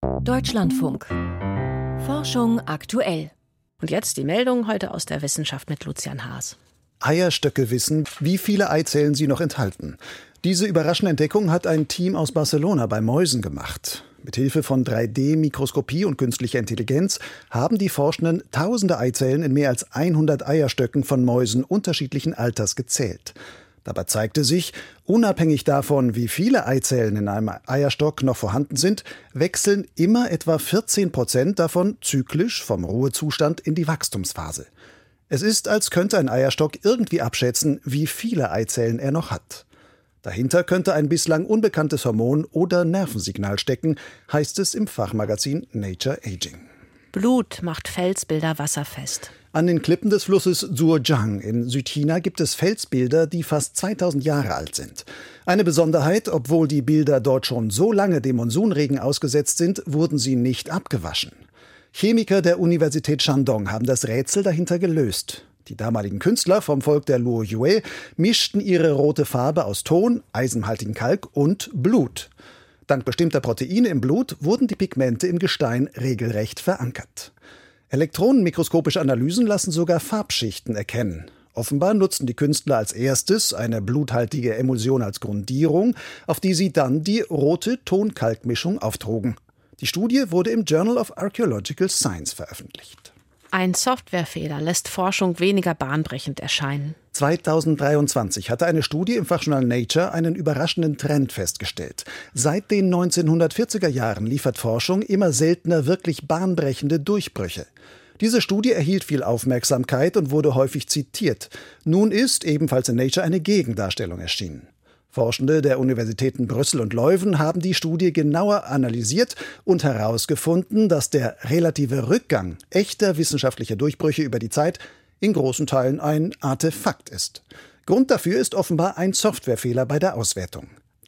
Deutschlandfunk. Forschung aktuell. Und jetzt die Meldung heute aus der Wissenschaft mit Lucian Haas. Eierstöcke wissen, wie viele Eizellen sie noch enthalten. Diese überraschende Entdeckung hat ein Team aus Barcelona bei Mäusen gemacht. Mithilfe von 3D-Mikroskopie und künstlicher Intelligenz haben die Forschenden tausende Eizellen in mehr als 100 Eierstöcken von Mäusen unterschiedlichen Alters gezählt. Dabei zeigte sich, unabhängig davon, wie viele Eizellen in einem Eierstock noch vorhanden sind, wechseln immer etwa 14% davon zyklisch vom Ruhezustand in die Wachstumsphase. Es ist, als könnte ein Eierstock irgendwie abschätzen, wie viele Eizellen er noch hat. Dahinter könnte ein bislang unbekanntes Hormon oder Nervensignal stecken, heißt es im Fachmagazin Nature Aging. Blut macht Felsbilder wasserfest. An den Klippen des Flusses Zhuojiang in Südchina gibt es Felsbilder, die fast 2000 Jahre alt sind. Eine Besonderheit, obwohl die Bilder dort schon so lange dem Monsunregen ausgesetzt sind, wurden sie nicht abgewaschen. Chemiker der Universität Shandong haben das Rätsel dahinter gelöst. Die damaligen Künstler vom Volk der Luo Yue mischten ihre rote Farbe aus Ton, eisenhaltigen Kalk und Blut. Dank bestimmter Proteine im Blut wurden die Pigmente im Gestein regelrecht verankert. Elektronenmikroskopische Analysen lassen sogar Farbschichten erkennen. Offenbar nutzten die Künstler als erstes eine bluthaltige Emulsion als Grundierung, auf die sie dann die rote Ton-Kalk-Mischung auftrugen. Die Studie wurde im Journal of Archaeological Science veröffentlicht. Ein Softwarefehler lässt Forschung weniger bahnbrechend erscheinen. 2023 hatte eine Studie im Fachjournal Nature einen überraschenden Trend festgestellt. Seit den 1940er Jahren liefert Forschung immer seltener wirklich bahnbrechende Durchbrüche. Diese Studie erhielt viel Aufmerksamkeit und wurde häufig zitiert. Nun ist ebenfalls in Nature eine Gegendarstellung erschienen. Forschende der Universitäten Brüssel und Leuven haben die Studie genauer analysiert und herausgefunden, dass der relative Rückgang echter wissenschaftlicher Durchbrüche über die Zeit in großen Teilen ein Artefakt ist. Grund dafür ist offenbar ein Softwarefehler bei der Auswertung.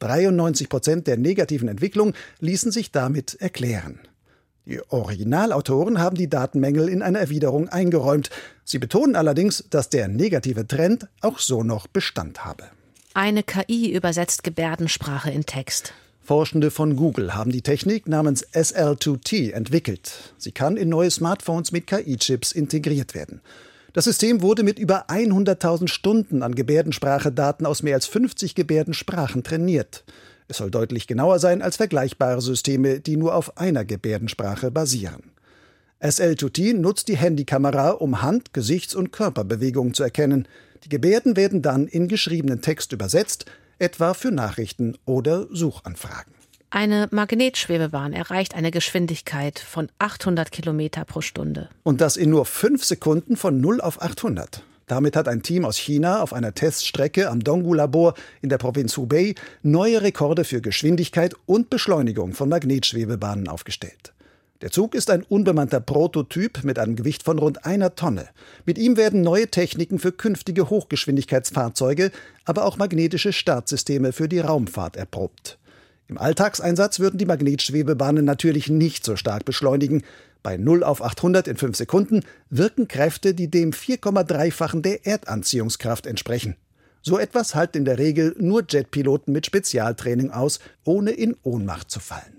93% der negativen Entwicklung ließen sich damit erklären. Die Originalautoren haben die Datenmängel in einer Erwiderung eingeräumt. Sie betonen allerdings, dass der negative Trend auch so noch Bestand habe. Eine KI übersetzt Gebärdensprache in Text. Forschende von Google haben die Technik namens SL2T entwickelt. Sie kann in neue Smartphones mit KI-Chips integriert werden. Das System wurde mit über 100.000 Stunden an Gebärdensprache-Daten aus mehr als 50 Gebärdensprachen trainiert. Es soll deutlich genauer sein als vergleichbare Systeme, die nur auf einer Gebärdensprache basieren. SL2T nutzt die Handykamera, um Hand-, Gesichts- und Körperbewegungen zu erkennen. Die Gebärden werden dann in geschriebenen Text übersetzt, etwa für Nachrichten oder Suchanfragen. Eine Magnetschwebebahn erreicht eine Geschwindigkeit von 800 Kilometer pro Stunde. Und das in nur 5 Sekunden von 0 auf 800. Damit hat ein Team aus China auf einer Teststrecke am Donggu-Labor in der Provinz Hubei neue Rekorde für Geschwindigkeit und Beschleunigung von Magnetschwebebahnen aufgestellt. Der Zug ist ein unbemannter Prototyp mit einem Gewicht von rund 1 Tonne. Mit ihm werden neue Techniken für künftige Hochgeschwindigkeitsfahrzeuge, aber auch magnetische Startsysteme für die Raumfahrt erprobt. Im Alltagseinsatz würden die Magnetschwebebahnen natürlich nicht so stark beschleunigen. Bei 0 auf 800 in 5 Sekunden wirken Kräfte, die dem 4,3-fachen der Erdanziehungskraft entsprechen. So etwas halten in der Regel nur Jetpiloten mit Spezialtraining aus, ohne in Ohnmacht zu fallen.